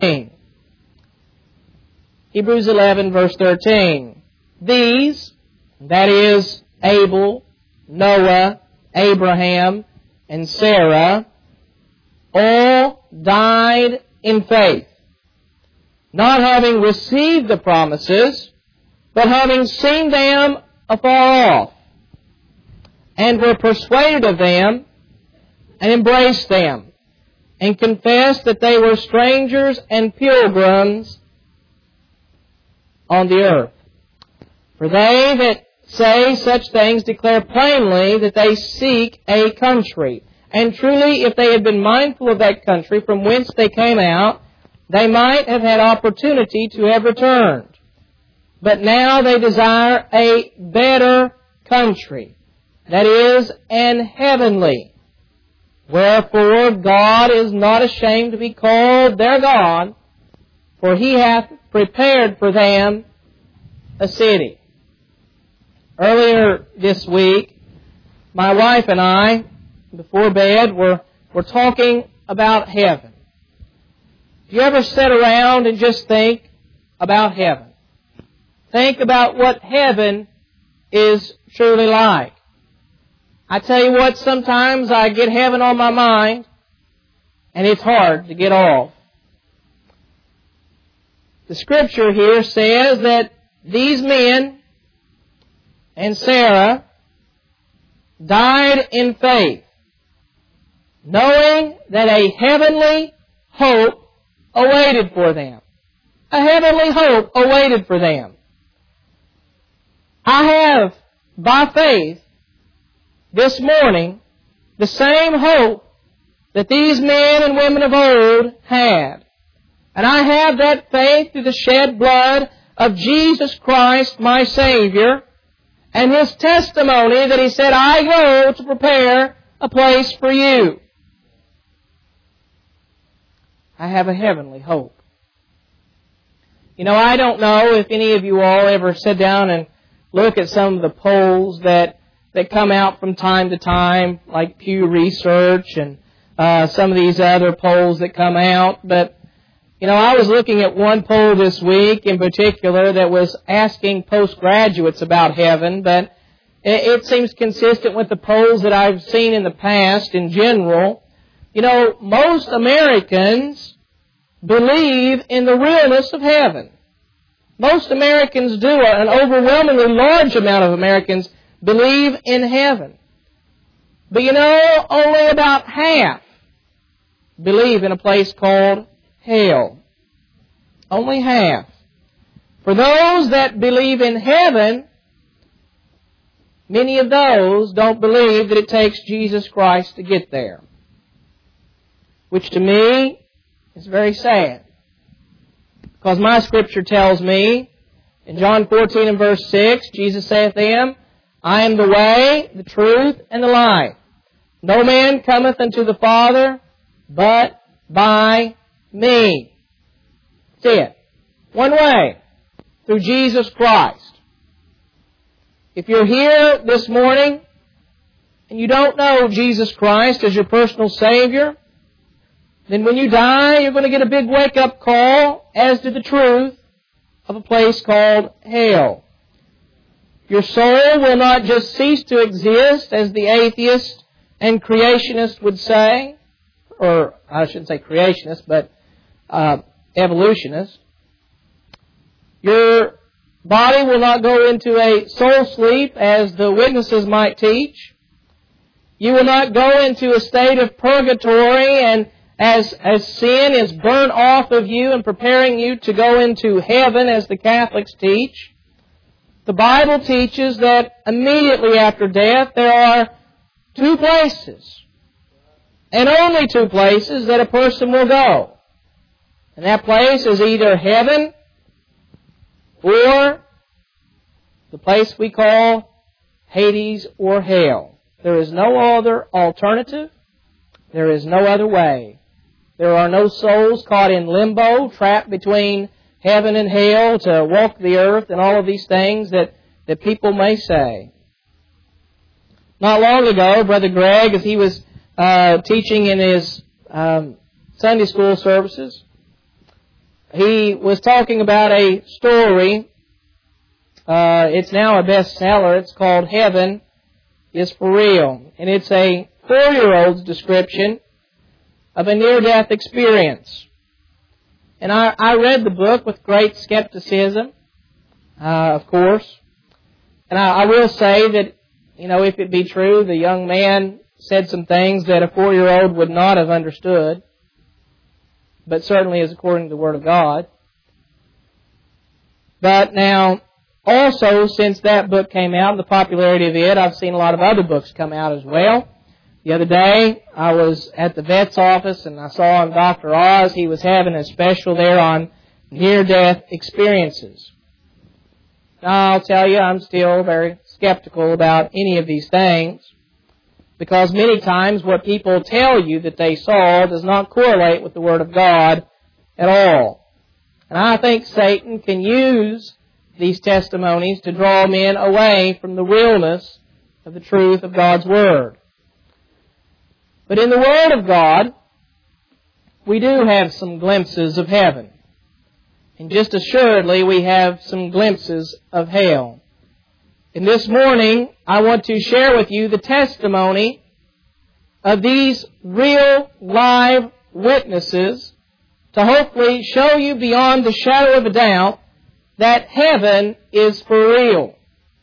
Hebrews 11, verse 13. These, that is, Abel, Noah, Abraham, and Sarah, all died in faith, not having received the promises, but having seen them afar off, and were persuaded of them, and embraced them, and confessed that they were strangers and pilgrims on the earth. For they that say such things declare plainly that they seek a country. And truly, if they had been mindful of that country from whence they came out, they might have had opportunity to have returned. But now they desire a better country, that is, an heavenly. Wherefore God is not ashamed to be called their God, for He hath prepared for them a city. Earlier this week, my wife and I, before bed, were talking about heaven. Do you ever sit around and just think about heaven? Think about what heaven is truly like. I tell you what, sometimes I get heaven on my mind, and it's hard to get off. The Scripture here says that these men and Sarah died in faith, knowing that a heavenly hope awaited for them. A heavenly hope awaited for them. I have, by faith, this morning, the same hope that these men and women of old had. And I have that faith through the shed blood of Jesus Christ, my Savior, and His testimony that He said, I go to prepare a place for you. I have a heavenly hope. You know, I don't know if any of you all ever sit down and look at some of the polls that come out from time to time, like Pew Research and some of these other polls that come out. But, you know, I was looking at one poll this week in particular that was asking postgraduates about heaven, but it seems consistent with the polls that I've seen in the past in general. You know, most Americans believe in the realness of heaven. Most Americans do. An overwhelmingly large amount of Americans believe in heaven. But you know, only about half believe in a place called hell. Only half. For those that believe in heaven, many of those don't believe that it takes Jesus Christ to get there. Which to me is very sad. Because my Scripture tells me, in John 14 and verse 6, Jesus saith to them, I am the way, the truth, and the life. No man cometh unto the Father but by me. That's it. One way. Through Jesus Christ. If you're here this morning and you don't know Jesus Christ as your personal Savior, then when you die, you're going to get a big wake-up call as to the truth of a place called hell. Your soul will not just cease to exist, as the atheist and creationist would say, or I shouldn't say creationist, but evolutionist. Your body will not go into a soul sleep, as the witnesses might teach. You will not go into a state of purgatory, and as sin is burnt off of you and preparing you to go into heaven, as the Catholics teach. The Bible teaches that immediately after death there are two places, and only two places, that a person will go. And that place is either heaven or the place we call Hades or hell. There is no other alternative. There is no other way. There are no souls caught in limbo, trapped between heaven and hell to walk the earth and all of these things that people may say. Not long ago, Brother Greg, as he was teaching in his Sunday school services, he was talking about a story. It's now a bestseller. It's called Heaven is for Real. And it's a 4-year-old's description of a near-death experience. And I read the book with great skepticism, of course. And I will say that, if it be true, the young man said some things that a 4-year-old would not have understood, but certainly is according to the Word of God. But now, also, since that book came out, the popularity of it, I've seen a lot of other books come out as well. The other day, I was at the vet's office and I saw on Dr. Oz, he was having a special there on near-death experiences. Now, I'll tell you, I'm still very skeptical about any of these things, because many times what people tell you that they saw does not correlate with the Word of God at all. And I think Satan can use these testimonies to draw men away from the realness of the truth of God's Word. But in the Word of God, we do have some glimpses of heaven. And just assuredly, we have some glimpses of hell. And this morning, I want to share with you the testimony of these real, live witnesses to hopefully show you beyond the shadow of a doubt that heaven is for real.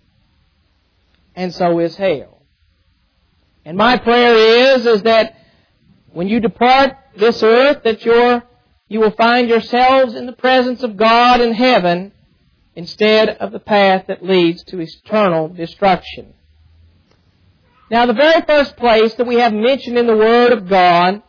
And so is hell. And my prayer is that when you depart this earth, that you will find yourselves in the presence of God in heaven instead of the path that leads to eternal destruction. Now, the very first place that we have mentioned in the Word of God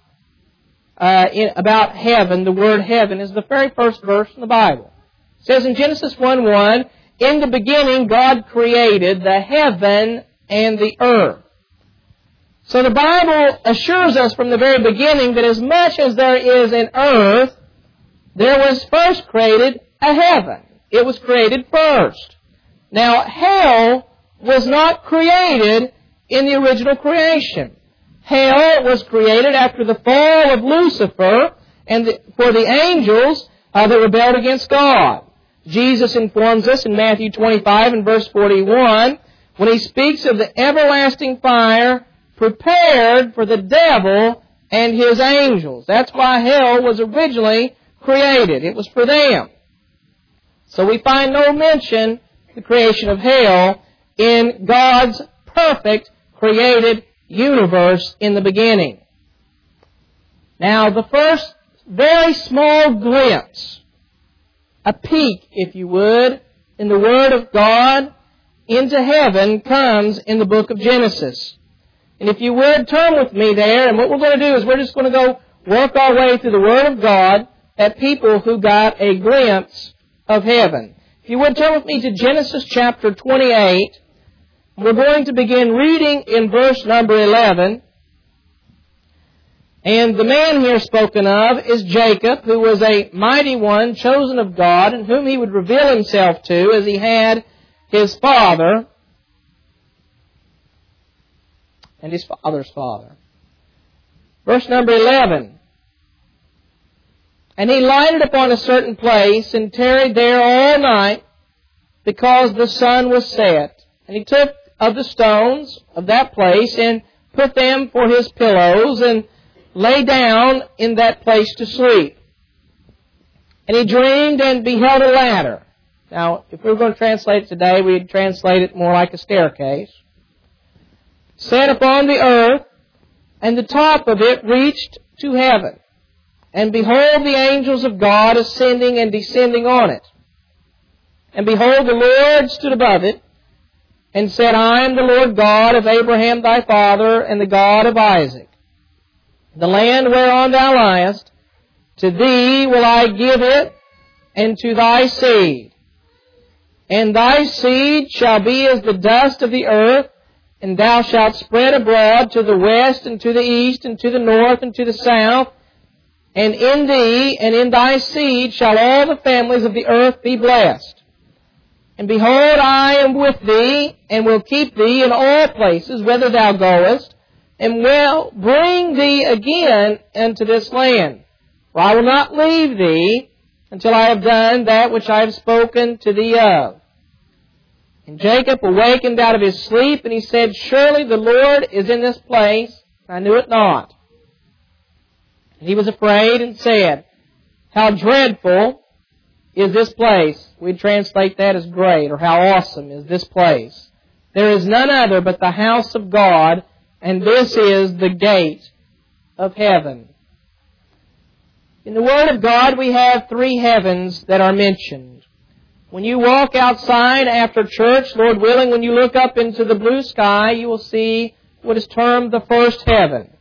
about heaven, the word heaven, is the very first verse in the Bible. It says in Genesis 1:1, "In the beginning God created the heaven and the earth." So the Bible assures us from the very beginning that as much as there is an earth, there was first created a heaven. It was created first. Now, hell was not created in the original creation. Hell was created after the fall of Lucifer and for the angels that rebelled against God. Jesus informs us in Matthew 25 and verse 41 when He speaks of the everlasting fire prepared for the devil and his angels. That's why hell was originally created. It was for them. So we find no mention of the creation of hell in God's perfect created universe in the beginning. Now, the first very small glimpse, a peek, if you would, in the Word of God into heaven comes in the book of Genesis. And if you would, turn with me there, and what we're going to do is we're just going to go work our way through the Word of God at people who got a glimpse of heaven. If you would, turn with me to Genesis chapter 28. We're going to begin reading in verse number 11. And the man here spoken of is Jacob, who was a mighty one, chosen of God, and whom He would reveal Himself to as He had his father and his father's father. Verse number 11. "And he lighted upon a certain place, and tarried there all night, because the sun was set. And he took of the stones of that place, and put them for his pillows, and lay down in that place to sleep. And he dreamed and beheld a ladder." Now, if we were going to translate it today, we'd translate it more like a staircase. "Set upon the earth, and the top of it reached to heaven. And behold, the angels of God ascending and descending on it. And behold, the Lord stood above it, and said, I am the Lord God of Abraham thy father, and the God of Isaac. The land whereon thou liest, to thee will I give it, and to thy seed. And thy seed shall be as the dust of the earth, and thou shalt spread abroad to the west, and to the east, and to the north, and to the south. And in thee and in thy seed shall all the families of the earth be blessed. And behold, I am with thee, and will keep thee in all places, whither thou goest, and will bring thee again into this land. For I will not leave thee, until I have done that which I have spoken to thee of. And Jacob awakened out of his sleep, and he said, Surely the Lord is in this place. I knew it not. And he was afraid and said, How dreadful is this place? We translate that as great, or how awesome is this place. There is none other but the house of God, and this is the gate of heaven. In the Word of God, we have 3 heavens that are mentioned. When you walk outside after church, Lord willing, when you look up into the blue sky, you will see what is termed the first heaven.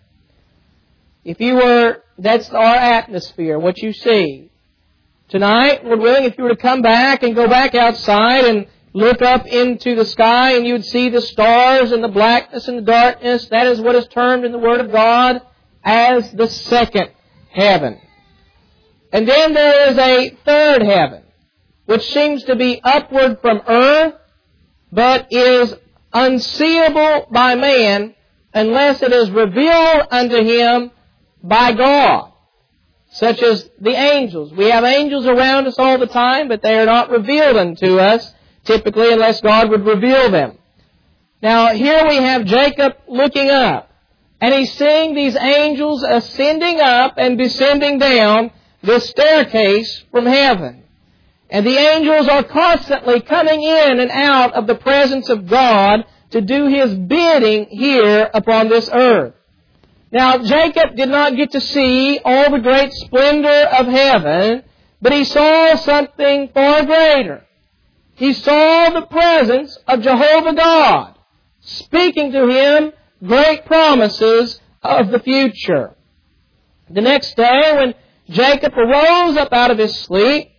That's our atmosphere, what you see. Tonight, Lord willing, if you were to come back and go back outside and look up into the sky and you would see the stars and the blackness and the darkness, that is what is termed in the Word of God as the second heaven. And then there is a third heaven, which seems to be upward from earth, but is unseeable by man unless it is revealed unto him by God, such as the angels. We have angels around us all the time, but they are not revealed unto us, typically, unless God would reveal them. Now, here we have Jacob looking up, and he's seeing these angels ascending up and descending down this staircase from heaven. And the angels are constantly coming in and out of the presence of God to do His bidding here upon this earth. Now, Jacob did not get to see all the great splendor of heaven, but he saw something far greater. He saw the presence of Jehovah God, speaking to him great promises of the future. The next day, when Jacob arose up out of his sleep,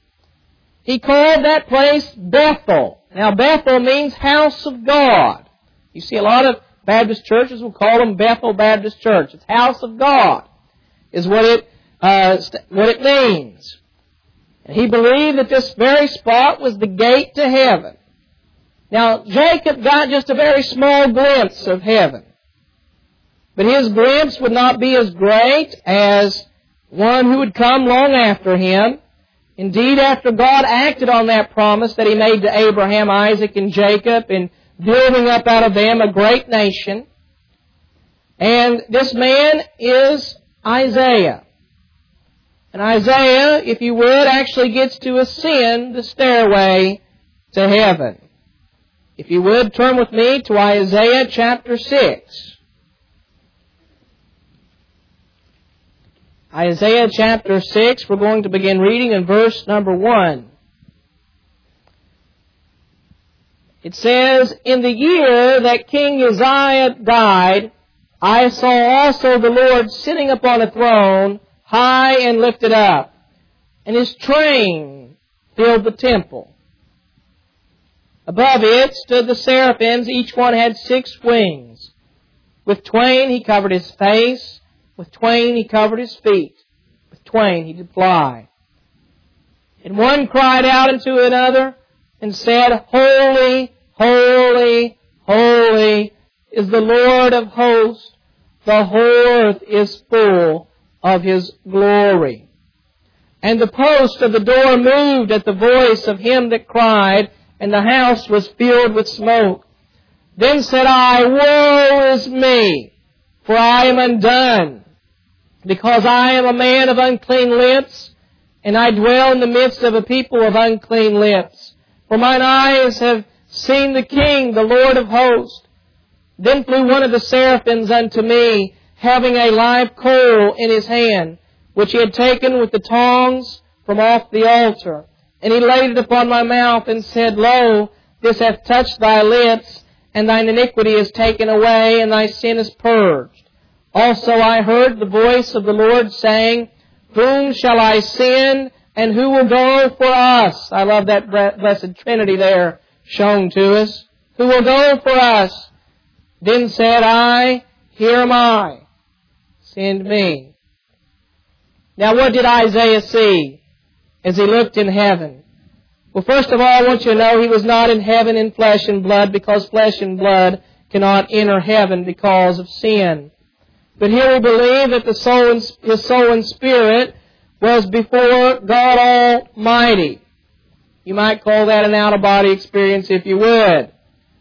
he called that place Bethel. Now, Bethel means house of God. You see, a lot of Baptist churches will call them Bethel Baptist Church. It's house of God is what it means. And he believed that this very spot was the gate to heaven. Now, Jacob got just a very small glimpse of heaven. But his glimpse would not be as great as one who would come long after him. Indeed, after God acted on that promise that He made to Abraham, Isaac, and Jacob in building up out of them a great nation. And this man is Isaiah. And Isaiah, if you would, actually gets to ascend the stairway to heaven. If you would, turn with me to Isaiah chapter 6. Isaiah chapter 6, we're going to begin reading in verse number 1. It says, In the year that King Uzziah died, I saw also the Lord sitting upon a throne, high and lifted up, and His train filled the temple. Above it stood the seraphims, each one had 6 wings. With twain He covered His face, with twain He covered His feet, with twain He did fly. And one cried out unto another, and said, Holy, holy, holy is the Lord of hosts. The whole earth is full of His glory. And the post of the door moved at the voice of him that cried, and the house was filled with smoke. Then said I, Woe is me, for I am undone, because I am a man of unclean lips, and I dwell in the midst of a people of unclean lips. For mine eyes have seen the King, the Lord of hosts. Then flew one of the seraphims unto me, having a live coal in his hand, which he had taken with the tongs from off the altar. And he laid it upon my mouth, and said, Lo, this hath touched thy lips, and thine iniquity is taken away, and thy sin is purged. Also I heard the voice of the Lord saying, Whom shall I send, and who will go for us? I love that blessed Trinity there shown to us. Who will go for us? Then said I, Here am I, send me. Now what did Isaiah see as he looked in heaven? Well, first of all, I want you to know he was not in heaven in flesh and blood, because flesh and blood cannot enter heaven because of sin. But here we believe that his soul and spirit was before God Almighty. You might call that an out-of-body experience if you would.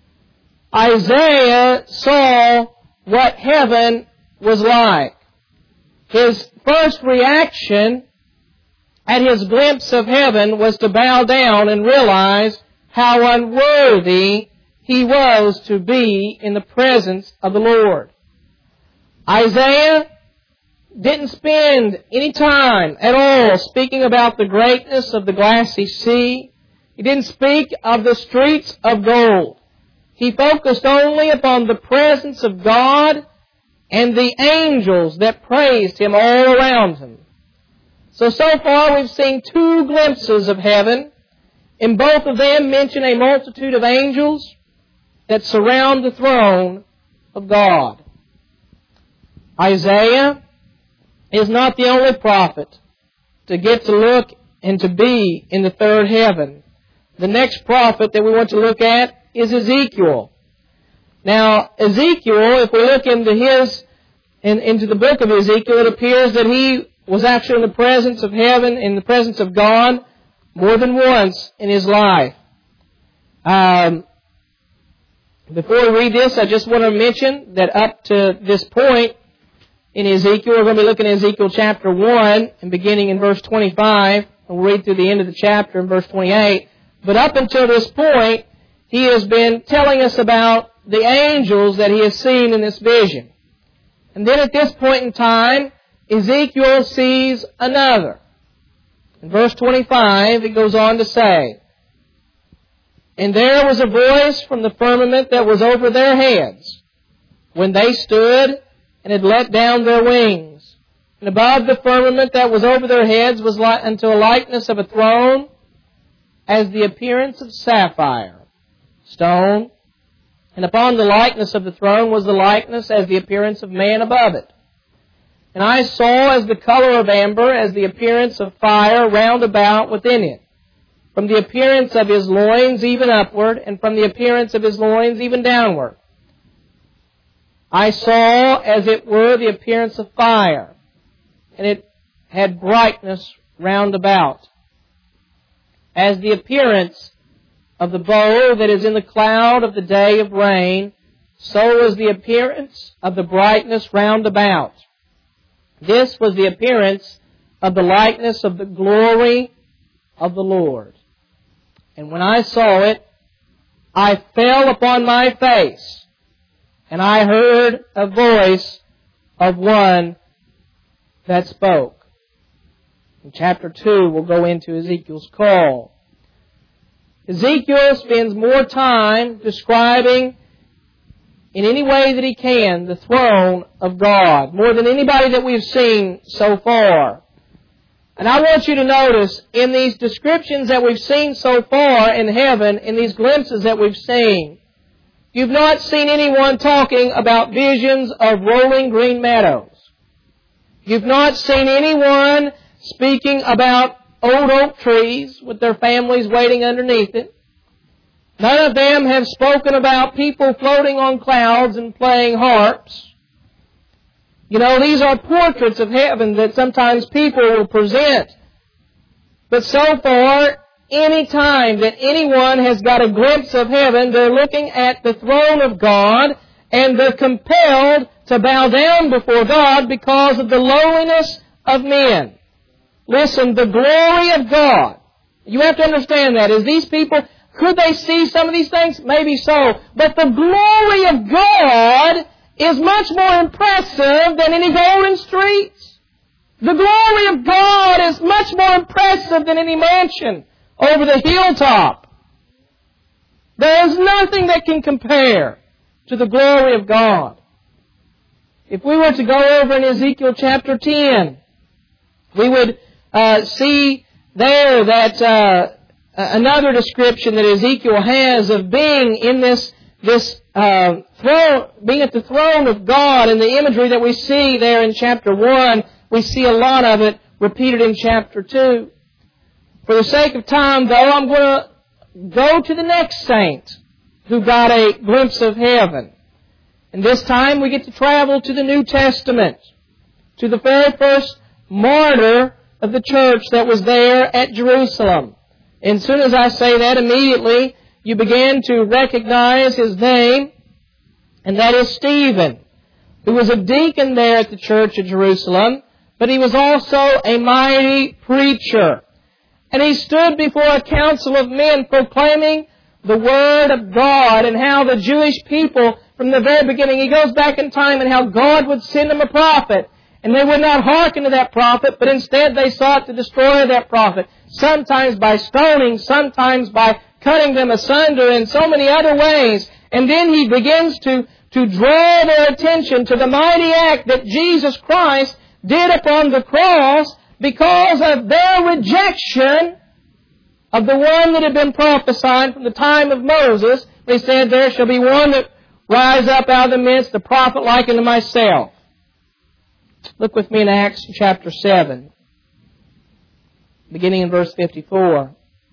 Isaiah saw what heaven was like. His first reaction at his glimpse of heaven was to bow down and realize how unworthy he was to be in the presence of the Lord. Isaiah didn't spend any time at all speaking about the greatness of the glassy sea. He didn't speak of the streets of gold. He focused only upon the presence of God and the angels that praised Him all around Him. So far we've seen two glimpses of heaven, and both of them mention a multitude of angels that surround the throne of God. Isaiah is not the only prophet to get to look and to be in the third heaven. The next prophet that we want to look at is Ezekiel. Now, Ezekiel, if we look into the book of Ezekiel, it appears that he was actually in the presence of heaven, in the presence of God, more than once in his life. Before we read this, I just want to mention that up to this point in Ezekiel, we're going to be looking at Ezekiel chapter 1 and beginning in verse 25, and we'll read through the end of the chapter in verse 28. But up until this point, he has been telling us about the angels that he has seen in this vision. And then at this point in time, Ezekiel sees another. In verse 25, it goes on to say, "And there was a voice from the firmament that was over their heads, when they stood and had let down their wings. And above the firmament that was over their heads was unto a likeness of a throne, as the appearance of sapphire stone. And upon the likeness of the throne was the likeness as the appearance of man above it. And I saw as the color of amber, as the appearance of fire round about within it, from the appearance of his loins even upward, and from the appearance of his loins even downward. I saw as it were the appearance of fire, and it had brightness round about, as the appearance of the bow that is in the cloud of the day of rain, so was the appearance of the brightness round about. This was the appearance of the likeness of the glory of the Lord. And when I saw it, I fell upon my face, and I heard a voice of one that spoke." In chapter 2, we'll go into Ezekiel's call. Ezekiel spends more time describing, in any way that he can, the throne of God, more than anybody that we've seen so far. And I want you to notice, in these descriptions that we've seen so far in heaven, in these glimpses that we've seen, you've not seen anyone talking about visions of rolling green meadows. You've not seen anyone speaking about old oak trees with their families waiting underneath it. None of them have spoken about people floating on clouds and playing harps. You know, these are portraits of heaven that sometimes people will present. But so far, any time that anyone has got a glimpse of heaven, they're looking at the throne of God, and they're compelled to bow down before God because of the lowliness of men. Listen, the glory of God. You have to understand that. As these people, could they see some of these things? Maybe so. But the glory of God is much more impressive than any golden streets. The glory of God is much more impressive than any mansion over the hilltop. There is nothing that can compare to the glory of God. If we were to go over in Ezekiel chapter 10, we would see there that another description that Ezekiel has of being in this throne, being at the throne of God, and the imagery that we see there in chapter 1, we see a lot of it repeated in chapter 2. For the sake of time, though, I'm going to go to the next saint who got a glimpse of heaven. And this time we get to travel to the New Testament, to the very first martyr of the church that was there at Jerusalem. And as soon as I say that, immediately you begin to recognize his name, and that is Stephen, who was a deacon there at the church at Jerusalem, but he was also a mighty preacher. And he stood before a council of men proclaiming the Word of God and how the Jewish people, from the very beginning, he goes back in time and how God would send them a prophet. And they would not hearken to that prophet, but instead they sought to destroy that prophet. Sometimes by stoning, sometimes by cutting them asunder, in so many other ways. And then he begins to draw their attention to the mighty act that Jesus Christ did upon the cross because of their rejection of the one that had been prophesied from the time of Moses. They said, there shall be one that rise up out of the midst, a prophet like unto myself. Look with me in Acts chapter 7, beginning in verse 54.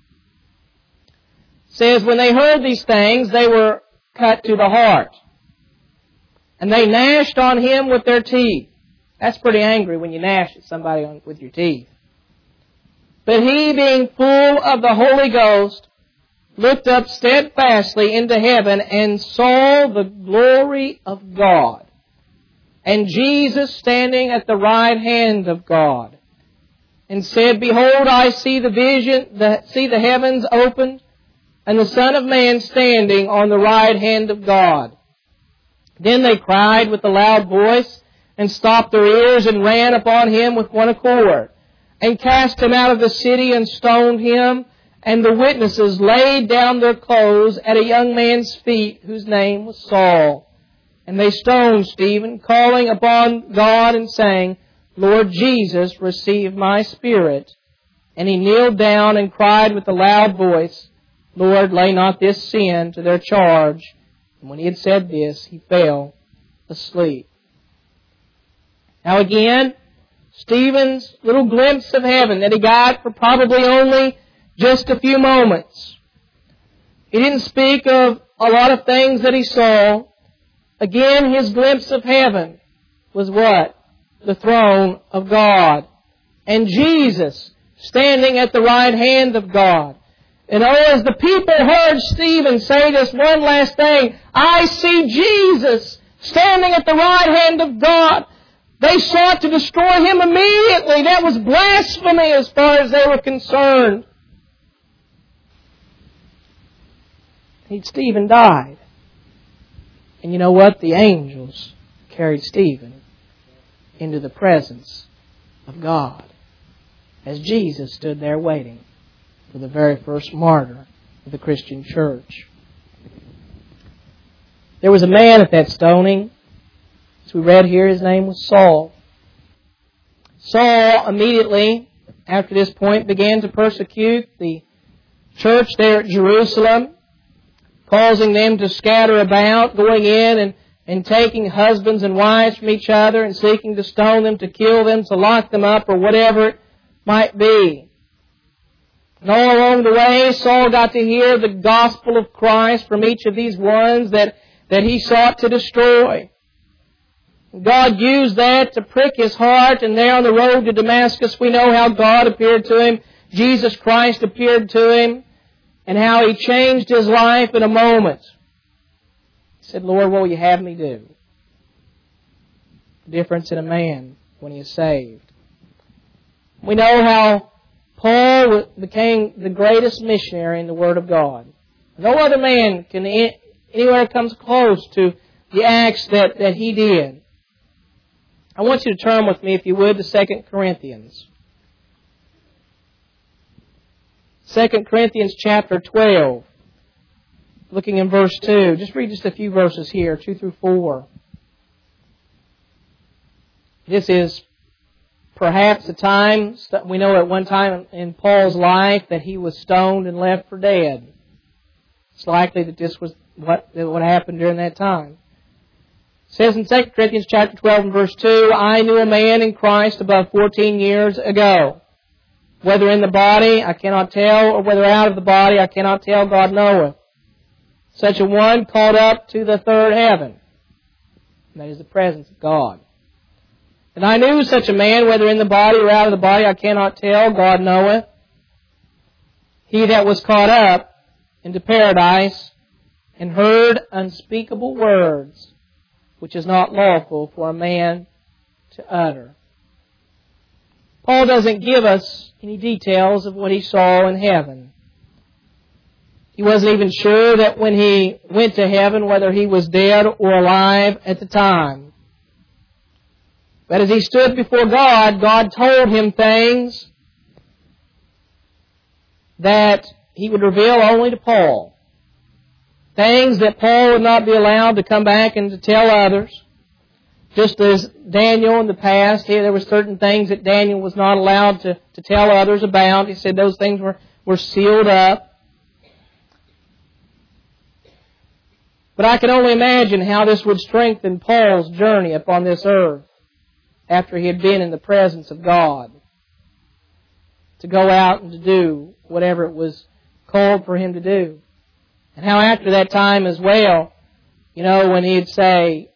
It says, when they heard these things, they were cut to the heart, and they gnashed on him with their teeth. That's pretty angry when you gnash at somebody with your teeth. But he, being full of the Holy Ghost, looked up steadfastly into heaven and saw the glory of God, and Jesus standing at the right hand of God, and said, behold, I see the heavens opened, and the Son of Man standing on the right hand of God. Then they cried with a loud voice, and stopped their ears, and ran upon him with one accord, and cast him out of the city, and stoned him. And the witnesses laid down their clothes at a young man's feet, whose name was Saul. And they stoned Stephen, calling upon God and saying, Lord Jesus, receive my spirit. And he kneeled down and cried with a loud voice, Lord, lay not this sin to their charge. And when he had said this, he fell asleep. Now again, Stephen's little glimpse of heaven that he got for probably only just a few moments. He didn't speak of a lot of things that he saw. Again, his glimpse of heaven was what? The throne of God. And Jesus standing at the right hand of God. And as the people heard Stephen say this one last thing, I see Jesus standing at the right hand of God, they sought to destroy him immediately. That was blasphemy as far as they were concerned. Stephen died. And you know what? The angels carried Stephen into the presence of God as Jesus stood there waiting for the very first martyr of the Christian church. There was a man at that stoning. As we read here, his name was Saul. Saul immediately, after this point, began to persecute the church there at Jerusalem, causing them to scatter about, going in and taking husbands and wives from each other and seeking to stone them, to kill them, to lock them up, or whatever it might be. And all along the way, Saul got to hear the gospel of Christ from each of these ones that he sought to destroy. God used that to prick his heart, and there on the road to Damascus, we know how God appeared to him. Jesus Christ appeared to him, and how he changed his life in a moment. He said, Lord, what will you have me do? The difference in a man when he is saved. We know how Paul became the greatest missionary in the Word of God. No other man can anywhere comes close to the acts that he did. I want you to turn with me, if you would, to 2 Corinthians. 2 Corinthians chapter 12, looking in verse 2. Just read just a few verses here, 2 through 4. This is perhaps a time, we know at one time in Paul's life that he was stoned and left for dead. It's likely that this was what happened during that time. It says in 2 Corinthians chapter 12 and verse 2, I knew a man in Christ above 14 years ago. Whether in the body, I cannot tell, or whether out of the body, I cannot tell, God knoweth. Such a one caught up to the third heaven. And that is the presence of God. And I knew such a man, whether in the body or out of the body, I cannot tell, God knoweth. He that was caught up into paradise and heard unspeakable words, which is not lawful for a man to utter. Paul doesn't give us any details of what he saw in heaven. He wasn't even sure that when he went to heaven, whether he was dead or alive at the time. But as he stood before God, God told him things that he would reveal only to Paul. Things that Paul would not be allowed to come back and to tell others. Just as Daniel in the past, here there were certain things that Daniel was not allowed to tell others about. He said those things were sealed up. But I can only imagine how this would strengthen Paul's journey upon this earth after he had been in the presence of God, to go out and to do whatever it was called for him to do. And how after that time as well, when he'd say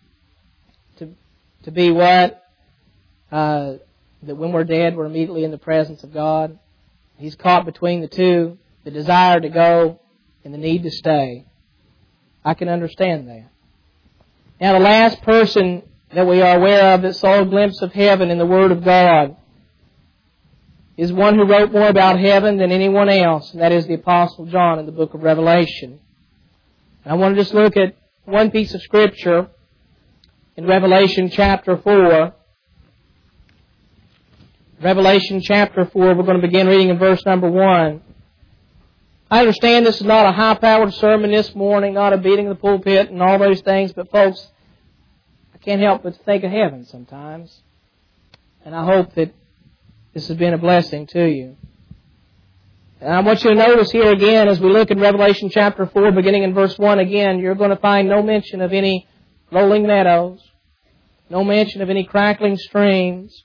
to be what? That when we're dead, we're immediately in the presence of God. He's caught between the two, the desire to go and the need to stay. I can understand that. Now the last person that we are aware of that saw a glimpse of heaven in the Word of God is one who wrote more about heaven than anyone else, and that is the Apostle John in the book of Revelation. And I want to just look at one piece of Scripture in Revelation chapter 4. Revelation chapter 4, we're going to begin reading in verse number 1. I understand this is not a high-powered sermon this morning, not a beating of the pulpit and all those things, but folks, I can't help but think of heaven sometimes. And I hope that this has been a blessing to you. And I want you to notice here again, as we look in Revelation chapter 4, beginning in verse 1 again, you're going to find no mention of any rolling meadows, no mention of any crackling streams.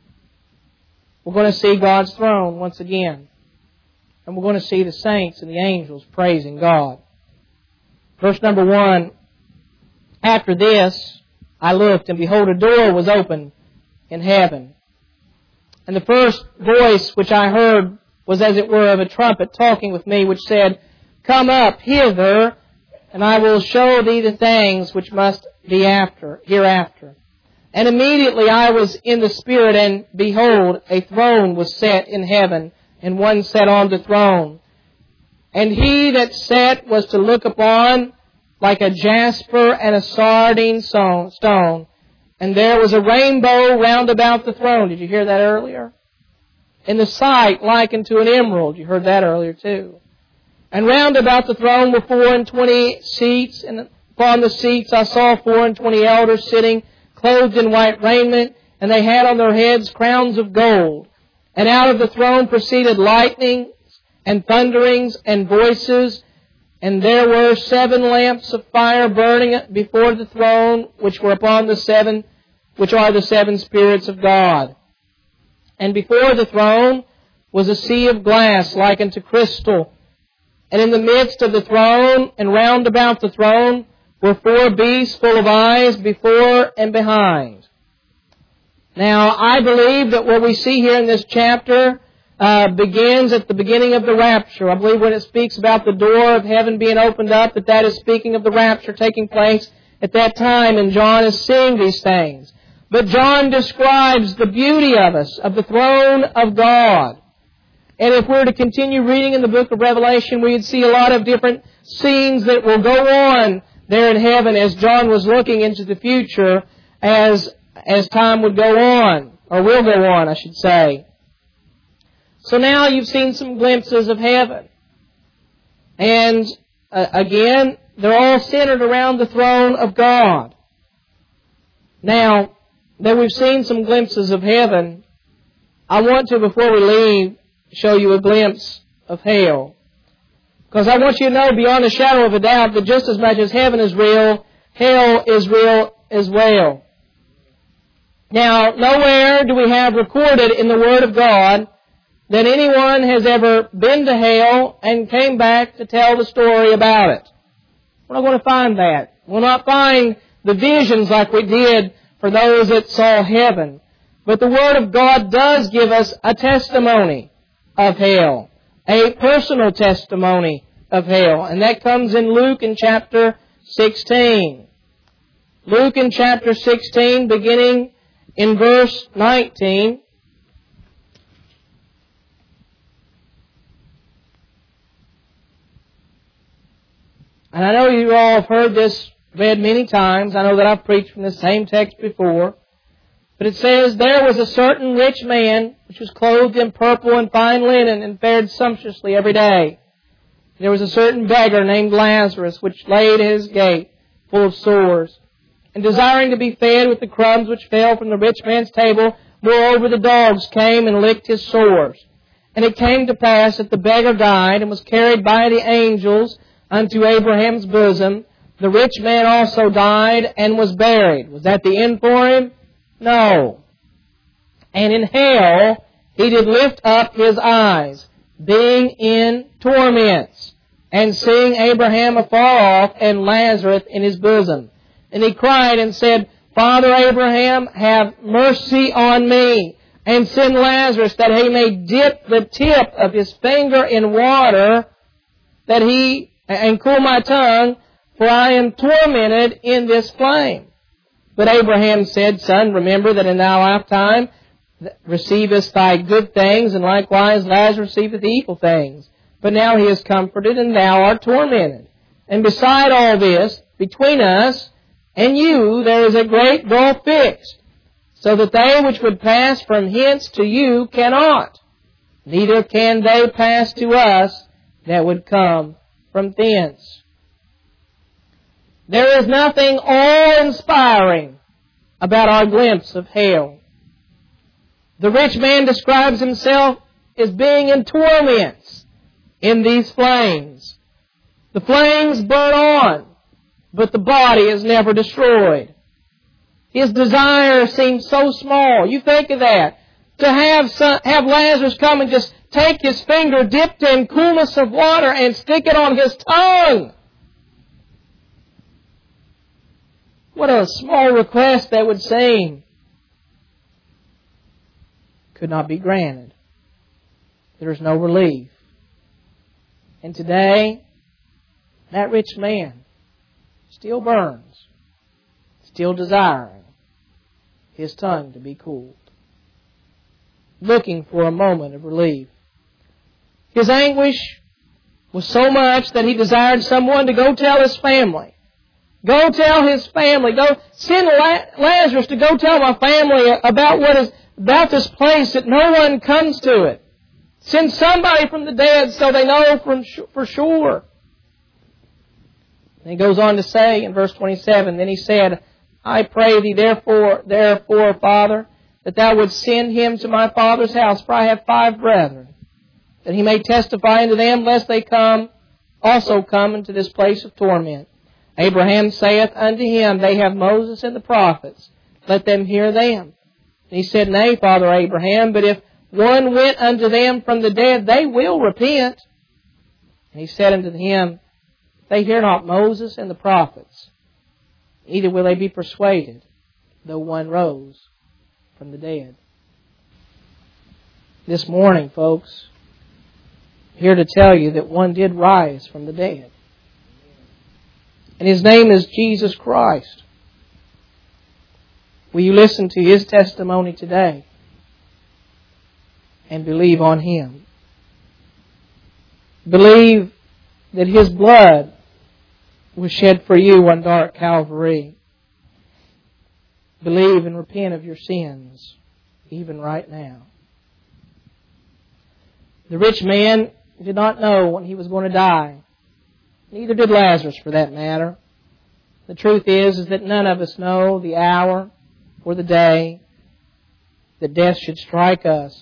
We're going to see God's throne once again. And we're going to see the saints and the angels praising God. Verse number 1, after this I looked, and behold, a door was opened in heaven. And the first voice which I heard was as it were of a trumpet talking with me, which said, Come up hither, and I will show thee the things which must be hereafter. And immediately I was in the Spirit, and behold, a throne was set in heaven, and one sat on the throne. And he that sat was to look upon like a jasper and a sardine stone. And there was a rainbow round about the throne. Did you hear that earlier? In the sight likened to an emerald. You heard that earlier too. And round about the throne were 24 seats, and upon the seats I saw 24 elders sitting, clothed in white raiment, and they had on their heads crowns of gold. And out of the throne proceeded lightnings and thunderings and voices, and there were 7 lamps of fire burning before the throne, which are the 7 spirits of God. And before the throne was a sea of glass like unto crystal. And in the midst of the throne and round about the throne were 4 beasts full of eyes before and behind. Now, I believe that what we see here in this chapter begins at the beginning of the rapture. I believe when it speaks about the door of heaven being opened up, that is speaking of the rapture taking place at that time, and John is seeing these things. But John describes the beauty of us, of the throne of God. And if we were to continue reading in the book of Revelation, we would see a lot of different scenes that will go on there in heaven as John was looking into the future as time would go on, or will go on, I should say. So now you've seen some glimpses of heaven. And again, they're all centered around the throne of God. Now that we've seen some glimpses of heaven, I want to, before we leave, show you a glimpse of hell. Because I want you to know beyond a shadow of a doubt that just as much as heaven is real, hell is real as well. Now, nowhere do we have recorded in the Word of God that anyone has ever been to hell and came back to tell the story about it. We're not going to find that. We'll not find the visions like we did for those that saw heaven. But the Word of God does give us a testimony of hell, a personal testimony of hell. And that comes in Luke in chapter 16. Luke in chapter 16, beginning in verse 19. And I know you all have heard this read many times. I know that I've preached from the same text before. But it says, there was a certain rich man, which was clothed in purple and fine linen, and fared sumptuously every day. There was a certain beggar named Lazarus, which lay at his gate, full of sores, and desiring to be fed with the crumbs which fell from the rich man's table. Moreover, the dogs came and licked his sores. And it came to pass that the beggar died, and was carried by the angels unto Abraham's bosom. The rich man also died and was buried. Was that the end for him? No. And in hell he did lift up his eyes, being in torments, and seeing Abraham afar off, and Lazarus in his bosom. And he cried and said, Father Abraham, have mercy on me, and send Lazarus, that he may dip the tip of his finger in water, and cool my tongue, for I am tormented in this flame. But Abraham said, Son, remember that in thy lifetime receivest thy good things, and likewise Lazarus receiveth evil things. But now he is comforted, and thou art tormented. And beside all this, between us and you there is a great gulf fixed, so that they which would pass from hence to you cannot, neither can they pass to us that would come from thence. There is nothing awe-inspiring about our glimpse of hell. The rich man describes himself as being in torments in these flames. The flames burn on, but the body is never destroyed. His desire seems so small. You think of that. To have Lazarus come and just take his finger dipped in coolness of water and stick it on his tongue. What a small request that would seem. Could not be granted. There is no relief. And today, that rich man still burns, still desiring his tongue to be cooled, looking for a moment of relief. His anguish was so much that he desired someone to go tell his family. Go tell his family. Go send Lazarus to go tell my family about this place, that no one comes to it. Send somebody from the dead so they know for sure. And he goes on to say in verse 27, Then he said, I pray thee therefore, Father, that thou wouldst send him to my father's house, for I have 5 brethren, that he may testify unto them, lest they also come into this place of torment. Abraham saith unto him, They have Moses and the prophets, let them hear them. And he said, Nay, Father Abraham, but if one went unto them from the dead, they will repent. And he said unto him, They hear not Moses and the prophets, neither will they be persuaded, though one rose from the dead. This morning, folks, I'm here to tell you that one did rise from the dead. And His name is Jesus Christ. Will you listen to His testimony today and believe on Him? Believe that His blood was shed for you on dark Calvary. Believe and repent of your sins, even right now. The rich man did not know when he was going to die. Neither did Lazarus, for that matter. The truth is that none of us know the hour or the day that death should strike us.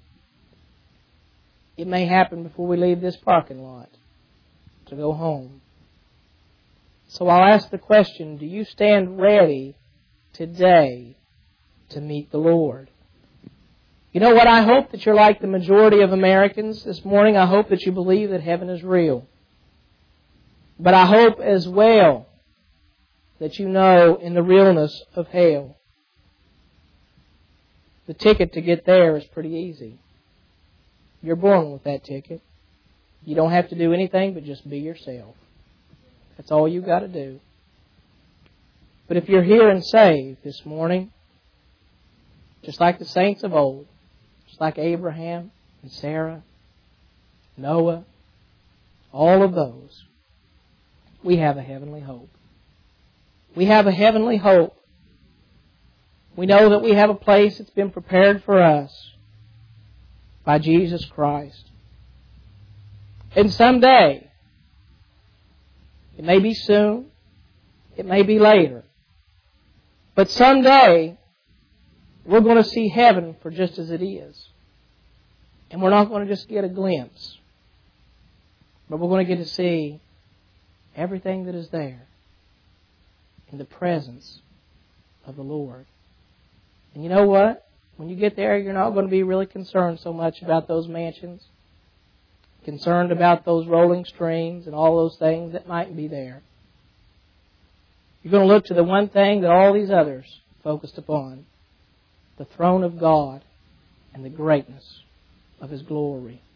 It may happen before we leave this parking lot to go home. So I'll ask the question, do you stand ready today to meet the Lord? You know what? I hope that you're like the majority of Americans this morning. I hope that you believe that heaven is real. But I hope as well that you know in the realness of hell. The ticket to get there is pretty easy. You're born with that ticket. You don't have to do anything but just be yourself. That's all you've got to do. But if you're here and saved this morning, just like the saints of old, just like Abraham and Sarah, Noah, all of those, we have a heavenly hope. We have a heavenly hope. We know that we have a place that's been prepared for us by Jesus Christ. And someday, it may be soon, it may be later, but someday we're going to see heaven for just as it is. And we're not going to just get a glimpse, but we're going to get to see everything that is there in the presence of the Lord. And you know what? When you get there, you're not going to be really concerned so much about those mansions, concerned about those rolling streams and all those things that might be there. You're going to look to the one thing that all these others focused upon, the throne of God and the greatness of His glory.